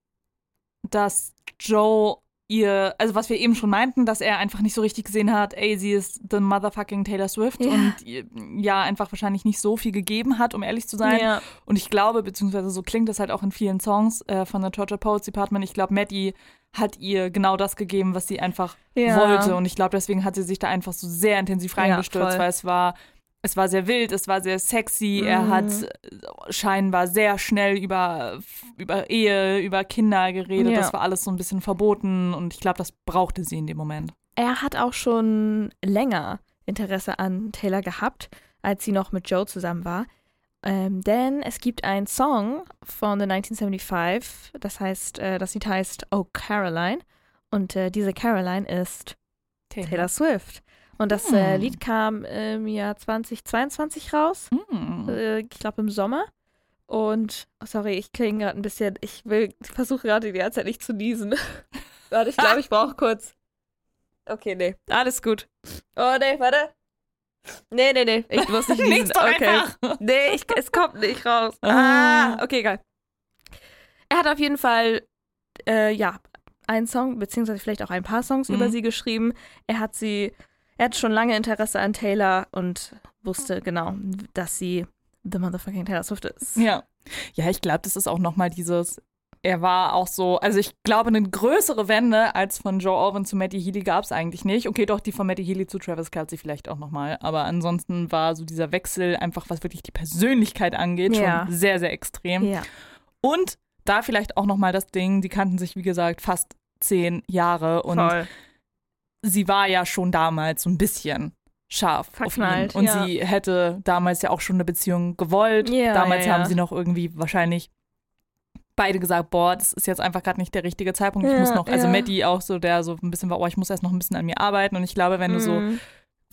dass Joe also was wir eben schon meinten, dass er einfach nicht so richtig gesehen hat, sie ist the motherfucking Taylor Swift und einfach wahrscheinlich nicht so viel gegeben hat, um ehrlich zu sein.
Ja.
Und ich glaube, beziehungsweise so klingt das halt auch in vielen Songs von The Tortured Poets Department, ich glaube, Matty hat ihr genau das gegeben, was sie einfach wollte. Und ich glaube, deswegen hat sie sich da einfach so sehr intensiv reingestürzt, weil es war sehr wild, es war sehr sexy. Er hat scheinbar sehr schnell über Ehe, über Kinder geredet. Ja. Das war alles so ein bisschen verboten und ich glaube, das brauchte sie in dem Moment.
Er hat auch schon länger Interesse an Taylor gehabt, als sie noch mit Joe zusammen war. Denn es gibt einen Song von The 1975, das Lied heißt Oh Caroline. Und diese Caroline ist Taylor Swift. Und das Lied kam im Jahr 2022 raus. Ich glaube im Sommer. Und, sorry, ich klinge gerade ein bisschen, ich versuche gerade die ganze Zeit nicht zu niesen. Warte, ich glaube, ich brauche kurz. Okay, nee, alles gut. Oh, nee, warte. Nee, ich muss nicht niesen. Okay.
Einfach.
Nee, es kommt nicht raus. Okay, geil. Er hat auf jeden Fall, einen Song, beziehungsweise vielleicht auch ein paar Songs über sie geschrieben. Er hat schon lange Interesse an Taylor und wusste genau, dass sie the motherfucking Taylor Swift ist.
Ja, ich glaube, das ist auch nochmal er war auch so, also ich glaube, eine größere Wende als von Joe Alwyn zu Matty Healy gab es eigentlich nicht. Okay, doch, die von Matty Healy zu Travis Kelce vielleicht auch nochmal, aber ansonsten war so dieser Wechsel einfach, was wirklich die Persönlichkeit angeht, schon sehr, sehr extrem.
Ja.
Und da vielleicht auch nochmal das Ding, die kannten sich, wie gesagt, fast 10 Jahre und sie war ja schon damals so ein bisschen scharf
verknallt
auf ihn. Und sie hätte damals ja auch schon eine Beziehung gewollt. Damals haben sie noch irgendwie wahrscheinlich beide gesagt, boah, das ist jetzt einfach gerade nicht der richtige Zeitpunkt. Ich muss noch, also Matty auch so, der so ein bisschen war, ich muss erst noch ein bisschen an mir arbeiten. Und ich glaube, wenn du so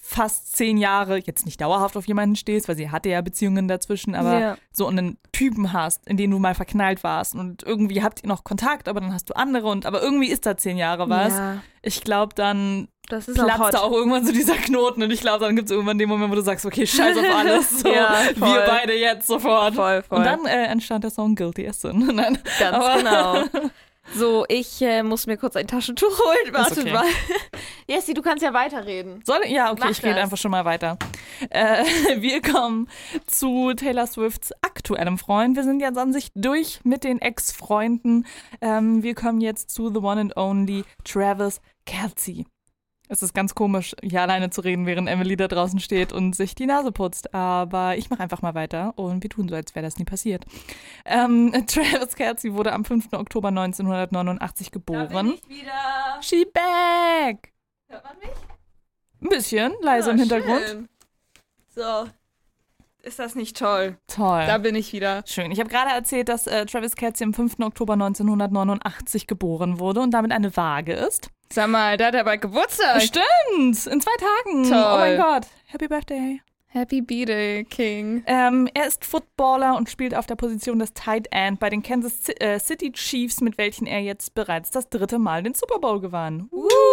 fast 10 Jahre jetzt nicht dauerhaft auf jemanden stehst, weil sie hatte ja Beziehungen dazwischen, aber so einen Typen hast, in den du mal verknallt warst und irgendwie habt ihr noch Kontakt, aber dann hast du andere aber irgendwie ist da 10 Jahre was. Ja. Ich glaube, dann platzt da auch irgendwann so dieser Knoten und ich glaube, dann gibt es irgendwann den Moment, wo du sagst, okay, scheiß auf alles, so, wir beide jetzt sofort. Voll. Und dann entstand der Song Guilty as Sin. Nein,
ganz genau. So, ich muss mir kurz ein Taschentuch holen. Warte mal. Jessie, du kannst ja weiterreden.
Ja, okay, ich rede einfach schon mal weiter. Wir kommen zu Taylor Swifts aktuellem Freund. Wir sind jetzt an sich durch mit den Ex-Freunden. Wir kommen jetzt zu The One and Only Travis Kelce. Es ist ganz komisch, hier alleine zu reden, während Emily da draußen steht und sich die Nase putzt. Aber ich mache einfach mal weiter und wir tun so, als wäre das nie passiert. Travis Kelce wurde am 5. Oktober 1989 geboren.
Da bin ich wieder.
She back.
Hört man mich?
Ein bisschen, leise im Hintergrund.
Schön. So. Ist das nicht toll?
Toll.
Da bin ich wieder.
Schön. Ich habe gerade erzählt, dass Travis Kelce am 5. Oktober 1989 geboren wurde und damit eine Waage ist.
Sag mal, da hat er bald Geburtstag.
Stimmt, in 2 Tagen.
Toll.
Oh mein Gott. Happy Birthday.
Happy B-Day, King.
Er ist Footballer und spielt auf der Position des Tight End bei den Kansas City Chiefs, mit welchen er jetzt bereits das 3. Mal den Super Bowl gewann.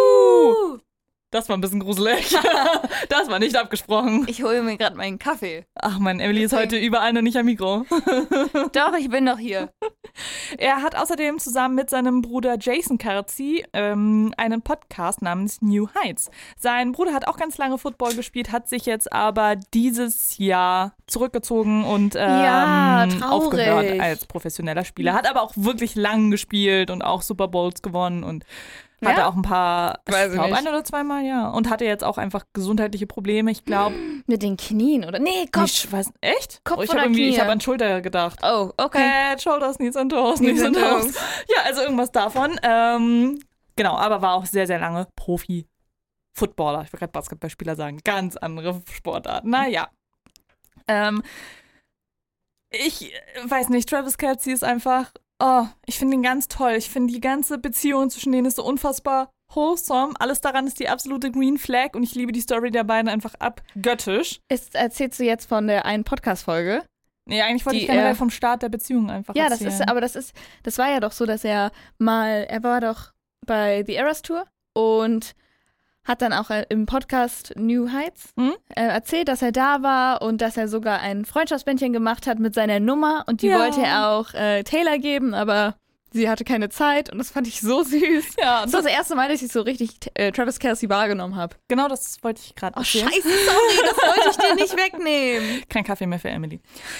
Das war ein bisschen gruselig. Das war nicht abgesprochen.
Ich hole mir gerade meinen Kaffee.
Ach man, Emily ist heute überall nur nicht am Mikro.
Doch, ich bin doch hier.
Er hat außerdem zusammen mit seinem Bruder Jason Kelce einen Podcast namens New Heights. Sein Bruder hat auch ganz lange Football gespielt, hat sich jetzt aber dieses Jahr zurückgezogen und aufgehört als professioneller Spieler. Hat aber auch wirklich lang gespielt und auch Super Bowls gewonnen und hatte auch ein paar, ich glaube 1 oder 2 Mal, ja. Und hatte jetzt auch einfach gesundheitliche Probleme, ich glaube.
Mit den Knien, oder? Nee, Kopf.
Ich weiß, echt?
Kopf
ich habe an Schulter gedacht.
Oh, okay.
Head, Shoulders, Knees and Toes, Knees and Toes. Ja, also irgendwas davon. Genau, aber war auch sehr, sehr lange Profi-Footballer. Ich wollte gerade Basketballspieler sagen. Ganz andere Sportart. Naja. Ich weiß nicht, Travis Kelce ist einfach... Oh, ich finde ihn ganz toll. Ich finde die ganze Beziehung zwischen denen ist so unfassbar wholesome. Alles daran ist die absolute Green Flag und ich liebe die Story der beiden einfach abgöttisch.
Erzählst du jetzt von der einen Podcast-Folge?
Nee, eigentlich wollte ich generell vom Start der Beziehung einfach erzählen.
Ja, das war ja doch so, dass er war doch bei The Eras Tour und hat dann auch im Podcast New Heights erzählt, dass er da war und dass er sogar ein Freundschaftsbändchen gemacht hat mit seiner Nummer und die wollte er auch Taylor geben, aber sie hatte keine Zeit und das fand ich so süß. Ja, das war das erste Mal, dass ich so richtig Travis Kelce wahrgenommen habe.
Genau, das wollte ich gerade erzählen.
Oh, scheiße, sorry, das wollte ich dir nicht wegnehmen.
Kein Kaffee mehr für Emily.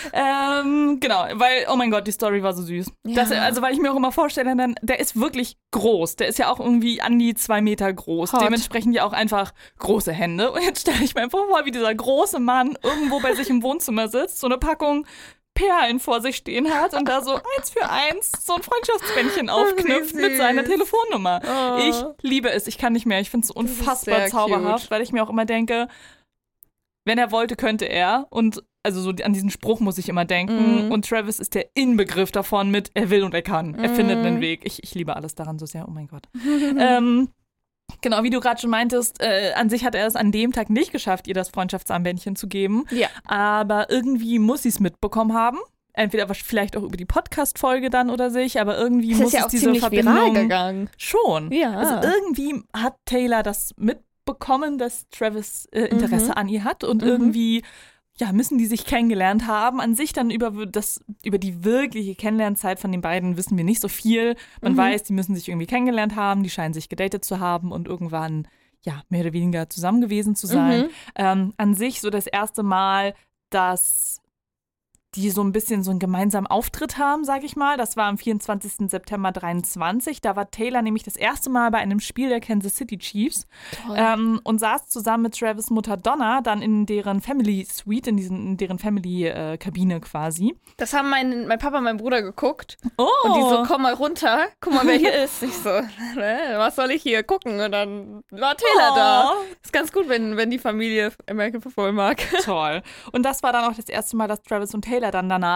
Genau, weil, oh mein Gott, die Story war so süß. Ja. Weil ich mir auch immer vorstelle, der ist wirklich groß. Der ist ja auch irgendwie an die 2 Meter groß. Hot. Dementsprechend ja auch einfach große Hände. Und jetzt stelle ich mir einfach vor, wie dieser große Mann irgendwo bei sich im Wohnzimmer sitzt, so eine Packung Perlen vor sich stehen hat und da so 1 für 1 so ein Freundschaftsbändchen aufknüpft mit seiner Telefonnummer. Oh. Ich liebe es, ich kann nicht mehr. Ich finde es so unfassbar zauberhaft, weil ich mir auch immer denke, wenn er wollte, könnte er. Und also so an diesen Spruch muss ich immer denken. Und Travis ist der Inbegriff davon mit, er will und er kann. Er findet einen Weg. Ich liebe alles daran so sehr, oh mein Gott. Genau, wie du gerade schon meintest, an sich hat er es an dem Tag nicht geschafft, ihr das Freundschaftsarmbändchen zu geben. Ja. Aber irgendwie muss sie es mitbekommen haben. Entweder vielleicht auch über die Podcast-Folge dann oder sich, aber irgendwie muss es diese Verbindung...
viral gegangen.
Schon. Ja. Also irgendwie hat Taylor das mitbekommen, dass Travis Interesse an ihr hat und irgendwie... Ja, müssen die sich kennengelernt haben. An sich dann über die wirkliche Kennenlernzeit von den beiden wissen wir nicht so viel. Man weiß, die müssen sich irgendwie kennengelernt haben, die scheinen sich gedatet zu haben und irgendwann, ja, mehr oder weniger zusammen gewesen zu sein. An sich so das erste Mal, dass die so ein bisschen so einen gemeinsamen Auftritt haben, sag ich mal. Das war am 24. September 23. Da war Taylor nämlich das erste Mal bei einem Spiel der Kansas City Chiefs und saß zusammen mit Travis' Mutter Donna dann in deren Family Suite, in deren Family-Kabine quasi.
Das haben mein Papa und mein Bruder geguckt. Oh. Und die so, komm mal runter, guck mal, wer hier ist. Ich so, was soll ich hier gucken? Und dann war Taylor da. Ist ganz gut, wenn die Familie American Football mag.
Toll. Und das war dann auch das erste Mal, dass Travis und Taylor dann danach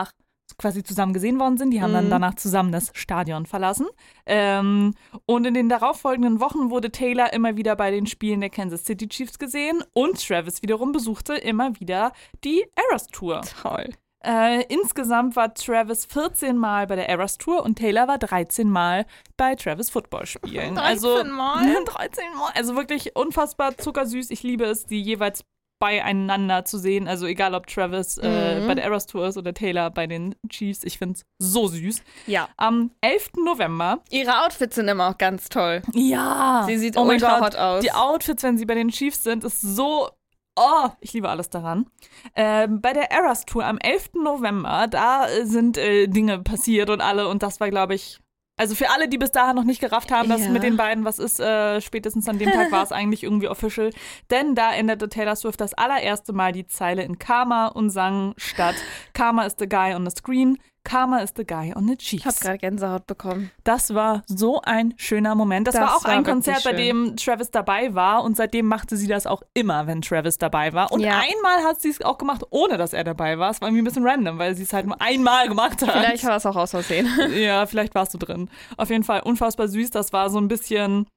quasi zusammen gesehen worden sind. Die haben dann danach zusammen das Stadion verlassen. Und in den darauffolgenden Wochen wurde Taylor immer wieder bei den Spielen der Kansas City Chiefs gesehen und Travis wiederum besuchte immer wieder die Eras Tour.
Toll.
Insgesamt war Travis 14 Mal bei der Eras Tour und Taylor war 13 Mal bei Travis Football-Spielen.
13 Mal?
13 Mal. Also wirklich unfassbar zuckersüß. Ich liebe es, die jeweils beieinander zu sehen. Also egal, ob Travis bei der Eras Tour ist oder Taylor bei den Chiefs. Ich finde es so süß.
Ja.
Am 11. November.
Ihre Outfits sind immer auch ganz toll.
Ja.
Sie sieht ultra hot aus.
Die Outfits, wenn sie bei den Chiefs sind, ist so... Oh, ich liebe alles daran. Bei der Eras Tour am 11. November, da sind Dinge passiert und das war, glaube ich, also für alle, die bis dahin noch nicht gerafft haben, dass mit den beiden was ist, spätestens an dem Tag war es eigentlich irgendwie official. Denn da änderte Taylor Swift das allererste Mal die Zeile in Karma und sang statt Karma is the guy on the screen, Karma is the guy on the Chiefs.
Ich habe gerade Gänsehaut bekommen.
Das war so ein schöner Moment. Das war auch ein Konzert, bei dem Travis dabei war und seitdem machte sie das auch immer, wenn Travis dabei war. Und einmal hat sie es auch gemacht, ohne dass er dabei war. Es war irgendwie ein bisschen random, weil sie es halt nur einmal gemacht hat.
Vielleicht war es auch aus Versehen.
Ja, vielleicht warst du drin. Auf jeden Fall unfassbar süß. Das war so ein bisschen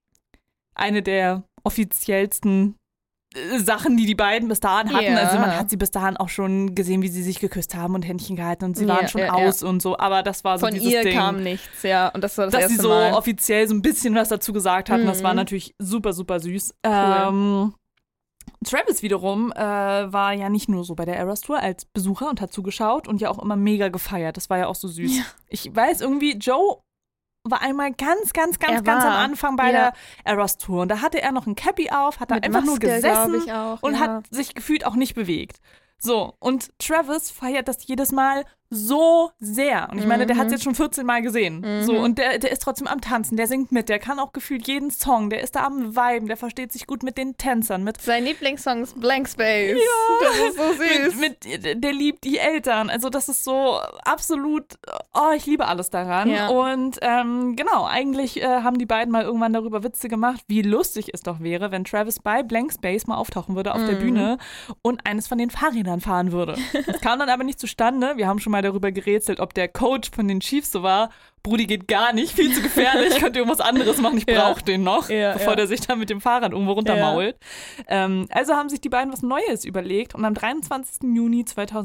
eine der offiziellsten Sachen, die beiden bis dahin hatten.
Ja.
Also man hat sie bis dahin auch schon gesehen, wie sie sich geküsst haben und Händchen gehalten und sie waren schon aus und so. Aber das war so
von
dieses
ihr
Ding.
Kam nichts, ja. Und das war das
dass
erste
sie so
Mal.
offiziell so ein bisschen was dazu gesagt hatten. Das war natürlich super, super süß.
Cool.
Travis wiederum war ja nicht nur so bei der Eras Tour als Besucher und hat zugeschaut und ja auch immer mega gefeiert. Das war ja auch so süß.
Ja.
Ich weiß irgendwie, Joe war einmal ganz am Anfang bei der Eras Tour. Und da hatte er noch ein Cappy auf, hat da einfach nur gesessen und hat sich gefühlt auch nicht bewegt. So, und Travis feiert das jedes Mal so sehr. Und ich meine, der hat es jetzt schon 14 Mal gesehen. So, und der ist trotzdem am Tanzen, der singt mit, der kann auch gefühlt jeden Song, der ist da am Viben, der versteht sich gut mit den Tänzern.
Sein Lieblingssong ist Blank Space.
Ja,
das ist so süß.
Der liebt die Eltern. Also das ist so absolut, ich liebe alles daran.
Ja.
Und genau, eigentlich haben die beiden mal irgendwann darüber Witze gemacht, wie lustig es doch wäre, wenn Travis bei Blank Space mal auftauchen würde auf der Bühne und eines von den Fahrrädern fahren würde. Das kam dann aber nicht zustande. Wir haben schon mal darüber gerätselt, ob der Coach von den Chiefs so war, Brudi geht gar nicht, viel zu gefährlich, könnt ihr irgendwas anderes machen, ich brauche den noch, bevor der sich dann mit dem Fahrrad irgendwo runtermault. Also haben sich die beiden was Neues überlegt und am 23. Juni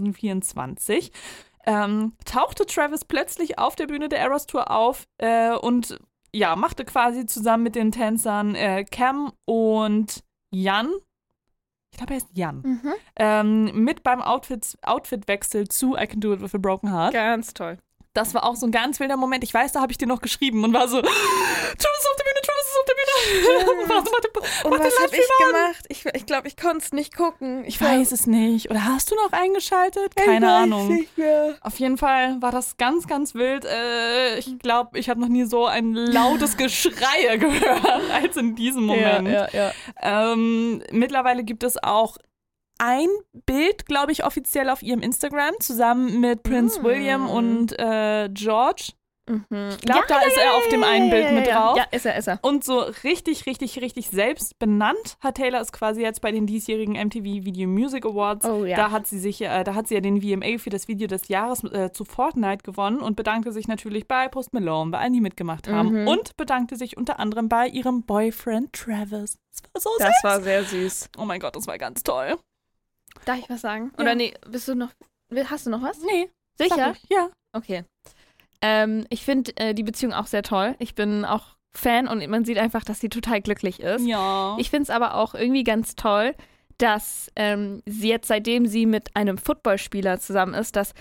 2024 tauchte Travis plötzlich auf der Bühne der Eras Tour auf und machte quasi zusammen mit den Tänzern Cam und Jan, ich glaube, er ist Jan, mit beim Outfitwechsel zu I Can Do It With a Broken Heart.
Ganz toll.
Das war auch so ein ganz wilder Moment. Ich weiß, da habe ich dir noch geschrieben und war so, Travis ist auf der Bühne, Travis ist auf der Bühne.
Und was habe ich gemacht? Ich glaube, ich konnte es nicht gucken.
Ich weiß es nicht. Oder hast du noch eingeschaltet? Keine Ahnung. Nicht mehr. Auf jeden Fall war das ganz, ganz wild. Ich glaube, ich habe noch nie so ein lautes Geschrei gehört als in diesem Moment. Mittlerweile gibt es auch ein Bild, glaube ich, offiziell auf ihrem Instagram, zusammen mit Prince William und George. Ich glaube, da ist er auf dem einen Bild mit drauf.
Ja, ist er.
Und so richtig selbst benannt hat Taylor es quasi jetzt bei den diesjährigen MTV Video Music Awards.
Oh, ja.
Da hat sie ja den VMA für das Video des Jahres zu Fortnite gewonnen und bedankte sich natürlich bei Post Malone, bei allen, die mitgemacht haben. Und bedankte sich unter anderem bei ihrem Boyfriend Travis. Das war so süß.
Das war sehr süß.
Oh mein Gott, das war ganz toll.
Darf ich was sagen?
Ja.
Oder nee, hast du noch was?
Nee.
Sicher?
Ja.
Okay. Ich finde die Beziehung auch sehr toll. Ich bin auch Fan und man sieht einfach, dass sie total glücklich ist.
Ja.
Ich finde es aber auch irgendwie ganz toll, dass sie jetzt, seitdem sie mit einem Footballspieler zusammen ist, dass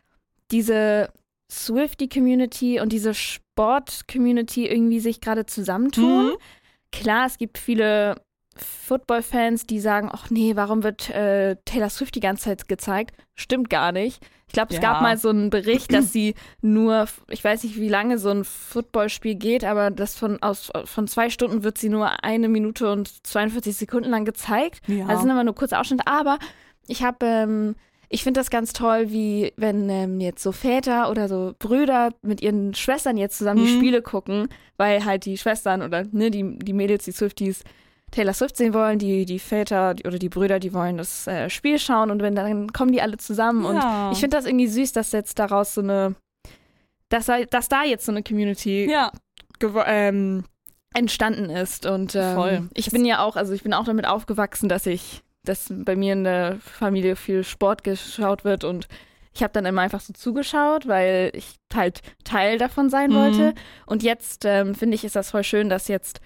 diese Swiftie-Community und diese Sport-Community irgendwie sich gerade zusammentun. Klar, es gibt viele Football-Fans, die sagen, ach nee, warum wird Taylor Swift die ganze Zeit gezeigt? Stimmt gar nicht. Ich glaube, es gab mal so einen Bericht, dass sie nur, ich weiß nicht, wie lange so ein Footballspiel geht, aber das von 2 Stunden wird sie nur 1 Minute und 42 Sekunden lang gezeigt. Ja. Also sind immer nur kurze Ausschnitte. Aber ich finde das ganz toll, wie wenn jetzt so Väter oder so Brüder mit ihren Schwestern jetzt zusammen die Spiele gucken, weil halt die Schwestern oder die Mädels, die Swifties, Taylor Swift sehen wollen, die Väter oder die Brüder, die wollen das Spiel schauen und dann kommen die alle zusammen.
Ja.
Und ich finde das irgendwie süß, dass jetzt daraus dass da jetzt so eine Community entstanden ist. Und
Voll.
ich bin auch damit aufgewachsen, dass bei mir in der Familie viel Sport geschaut wird und ich habe dann immer einfach so zugeschaut, weil ich halt Teil davon sein wollte. Und jetzt finde ich, ist das voll schön, dass jetzt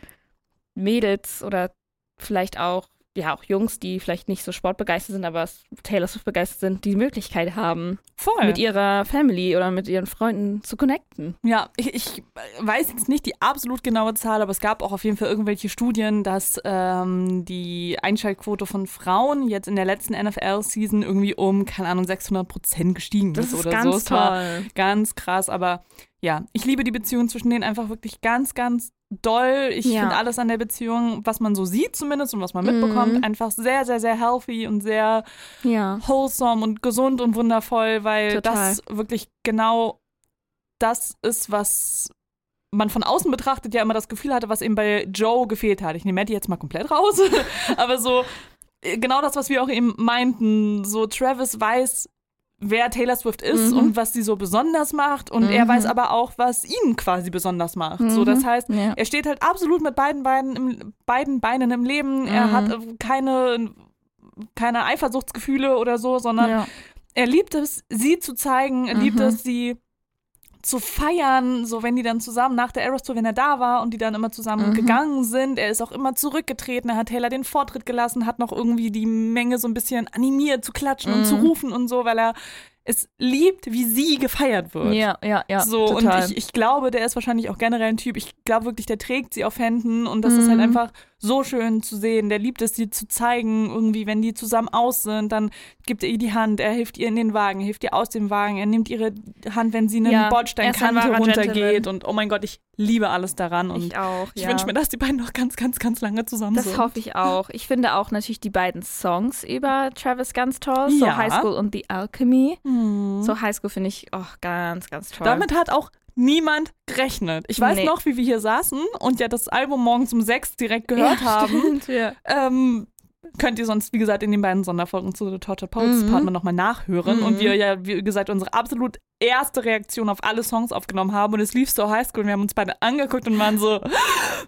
Mädels oder vielleicht auch Jungs, die vielleicht nicht so sportbegeistert sind, aber Taylor Swift begeistert sind, die Möglichkeit haben, mit ihrer Family oder mit ihren Freunden zu connecten.
Ja, ich weiß jetzt nicht die absolut genaue Zahl, aber es gab auch auf jeden Fall irgendwelche Studien, dass die Einschaltquote von Frauen jetzt in der letzten NFL-Season irgendwie um, keine Ahnung, 600% gestiegen ist oder
ganz
so.
Toll.
Es war ganz krass, aber ja, ich liebe die Beziehung zwischen denen einfach wirklich ganz, ganz doll. Ich finde alles an der Beziehung, was man so sieht zumindest und was man mitbekommt, einfach sehr, sehr, sehr healthy und sehr wholesome und gesund und wundervoll, weil das wirklich genau das ist, was man von außen betrachtet ja immer das Gefühl hatte, was eben bei Joe gefehlt hat. Ich nehme Maddie jetzt mal komplett raus, aber so genau das, was wir auch eben meinten, so Travis weiß, wer Taylor Swift ist und was sie so besonders macht und er weiß aber auch, was ihn quasi besonders macht. So, das heißt, er steht halt absolut mit beiden Beinen im Leben. Er hat keine Eifersuchtsgefühle oder so, sondern er liebt es, sie zu zeigen, er liebt es, sie zu feiern, so wenn die dann zusammen nach der Eras Tour, wenn er da war und die dann immer zusammen gegangen sind. Er ist auch immer zurückgetreten, er hat Taylor den Vortritt gelassen, hat noch irgendwie die Menge so ein bisschen animiert zu klatschen und zu rufen und so, weil er es liebt, wie sie gefeiert wird.
Ja,
so,
total.
Und ich glaube, der ist wahrscheinlich auch generell ein Typ, ich glaube wirklich, der trägt sie auf Händen und das ist halt einfach so schön zu sehen. Der liebt es, sie zu zeigen, irgendwie, wenn die zusammen aus sind, dann gibt er ihr die Hand, er hilft ihr in den Wagen, hilft ihr aus dem Wagen, er nimmt ihre Hand, wenn sie eine Bordsteinkante runtergeht und oh mein Gott, ich liebe alles daran und
ich auch,
ich wünsche mir, dass die beiden noch ganz, ganz, ganz lange zusammen sind.
Das hoffe ich auch. Ich finde auch natürlich die beiden Songs über Travis ganz toll, so High School und The Alchemy. So High School finde ich ganz, ganz toll.
Damit hat auch niemand gerechnet. Ich weiß noch, wie wir hier saßen und ja das Album morgens um 6 direkt gehört haben.
Stimmt,
könnt ihr sonst, wie gesagt, in den beiden Sonderfolgen zu The Tortured Poets Department nochmal nachhören. Und wir ja, wie gesagt, unsere absolut erste Reaktion auf alle Songs aufgenommen haben. Und es lief so High School und wir haben uns beide angeguckt und waren so, das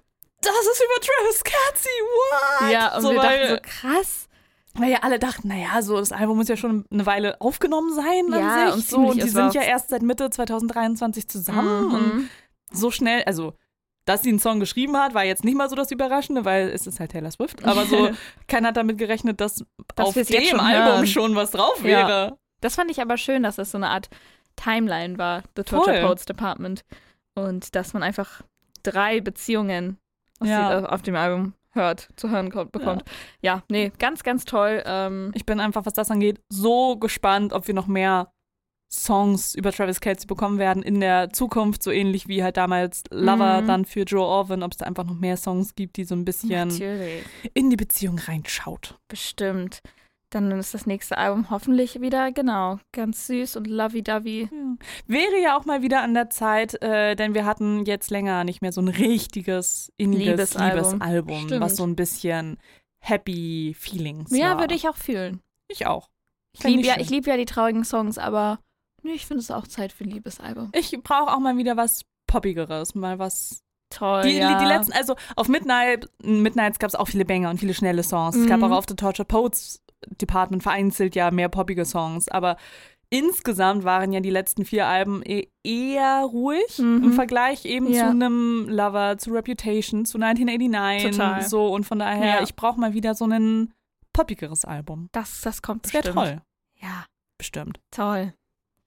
ist über Travis Kelce, what?
Ja, und
so,
wir dachten so, krass.
Weil ja alle dachten, naja, so das Album muss ja schon eine Weile aufgenommen sein an sich.
Und
so, und die sind ja erst seit Mitte 2023 zusammen. Und so schnell, also dass sie einen Song geschrieben hat, war jetzt nicht mal so das Überraschende, weil es ist halt Taylor Swift. Aber so, keiner hat damit gerechnet, dass auf dem Album schon was drauf wäre.
Ja. Das fand ich aber schön, dass es so eine Art Timeline war, The Tortured Poets Department. Und dass man einfach 3 Beziehungen auf dem Album zu hören bekommt. Ja, nee, ganz, ganz toll.
Ich bin einfach, was das angeht, so gespannt, ob wir noch mehr Songs über Travis Kelce bekommen werden in der Zukunft, so ähnlich wie halt damals Lover dann für Joe Alwyn, ob es da einfach noch mehr Songs gibt, die so ein bisschen in die Beziehung reinschaut.
Bestimmt. Dann ist das nächste Album hoffentlich wieder, ganz süß und lovey-dovey.
Ja. Wäre ja auch mal wieder an der Zeit, denn wir hatten jetzt länger nicht mehr so ein richtiges inniges Liebesalbum, was so ein bisschen happy Feelings war.
Ja, würde ich auch fühlen.
Ich auch.
Ich liebe ja die traurigen Songs, aber ich finde es auch Zeit für ein Liebesalbum.
Ich brauche auch mal wieder was Poppigeres, mal was
toll,
die letzten, also auf Midnights gab es auch viele Banger und viele schnelle Songs. Es gab auch auf The Tortured Poets Department vereinzelt ja mehr poppige Songs, aber insgesamt waren ja die letzten 4 Alben eher ruhig im Vergleich eben zu einem Lover, zu Reputation, zu 1989.
Total.
So, und von daher, ich brauche mal wieder so ein poppigeres Album.
Das kommt
bestimmt. Das wäre toll.
Ja.
Bestimmt.
Toll.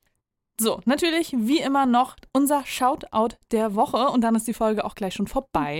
So, natürlich wie immer noch unser Shoutout der Woche und dann ist die Folge auch gleich schon vorbei.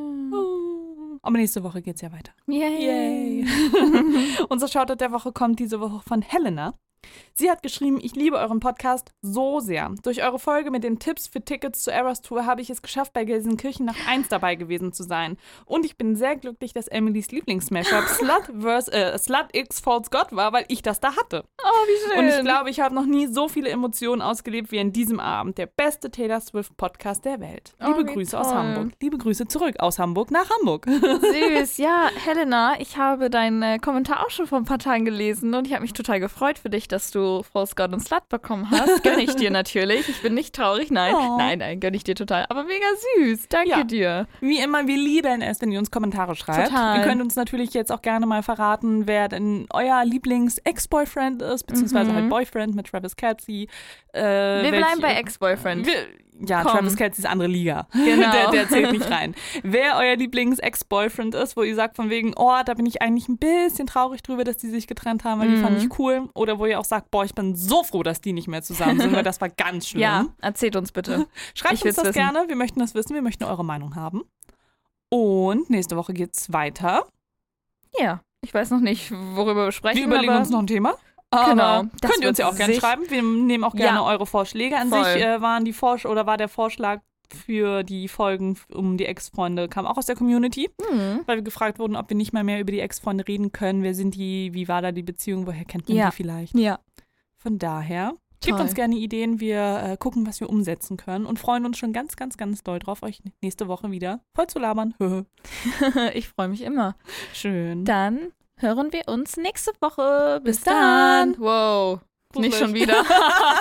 Aber nächste Woche geht's ja weiter.
Yay.
Unser Shoutout der Woche kommt diese Woche von Helena. Sie hat geschrieben, ich liebe euren Podcast so sehr. Durch eure Folge mit den Tipps für Tickets zur Eras Tour habe ich es geschafft, bei Gelsenkirchen nach 1 dabei gewesen zu sein. Und ich bin sehr glücklich, dass Emilys Lieblings-Mashup Slut X Falls God war, weil ich das da hatte.
Oh, wie schön.
Und ich glaube, ich habe noch nie so viele Emotionen ausgelebt wie an diesem Abend. Der beste Taylor Swift-Podcast der Welt. Liebe Grüße aus Hamburg. Liebe Grüße zurück aus Hamburg nach Hamburg.
Süß. Ja, Helena, ich habe deinen Kommentar auch schon vor ein paar Tagen gelesen und ich habe mich total gefreut für dich, dass du False God und Slut bekommen hast. Gönne ich dir natürlich. Ich bin nicht traurig. Nein, nein, gönne ich dir total. Aber mega süß. Danke dir.
Wie immer, wir lieben es, wenn ihr uns Kommentare schreibt.
Total.
Ihr könnt uns natürlich jetzt auch gerne mal verraten, wer denn euer Lieblings-Ex-Boyfriend ist, beziehungsweise halt Boyfriend mit Travis Kelce.
Wir bleiben bei Ex-Boyfriend.
Ja,
Komm.
Travis Kelce ist andere Liga.
Genau.
Der zählt nicht rein. Wer euer Lieblings-Ex-Boyfriend ist, wo ihr sagt von wegen, oh, da bin ich eigentlich ein bisschen traurig drüber, dass die sich getrennt haben, weil die fand ich cool. Oder wo ihr auch sagt, boah, ich bin so froh, dass die nicht mehr zusammen sind, weil das war ganz schlimm.
Ja, erzählt uns bitte.
Schreibt uns das gerne. Wir möchten das wissen. Wir möchten eure Meinung haben. Und nächste Woche geht's weiter.
Ja, ich weiß noch nicht, worüber wir sprechen.
Wir überlegen uns noch ein Thema.
Genau.
Könnt ihr uns ja auch gerne schreiben. Wir nehmen auch gerne eure Vorschläge. An
Voll.
sich war der Vorschlag für die Folgen um die Ex-Freunde kam auch aus der Community, weil wir gefragt wurden, ob wir nicht mehr über die Ex-Freunde reden können. Wer sind die? Wie war da die Beziehung? Woher kennt man die vielleicht?
Ja.
Von daher, gebt uns gerne Ideen. Wir gucken, was wir umsetzen können und freuen uns schon ganz, ganz, ganz doll drauf, euch nächste Woche wieder voll zu labern.
Ich freue mich immer.
Schön.
Dann hören wir uns nächste Woche. Bis dann. Wow. Nicht schon wieder.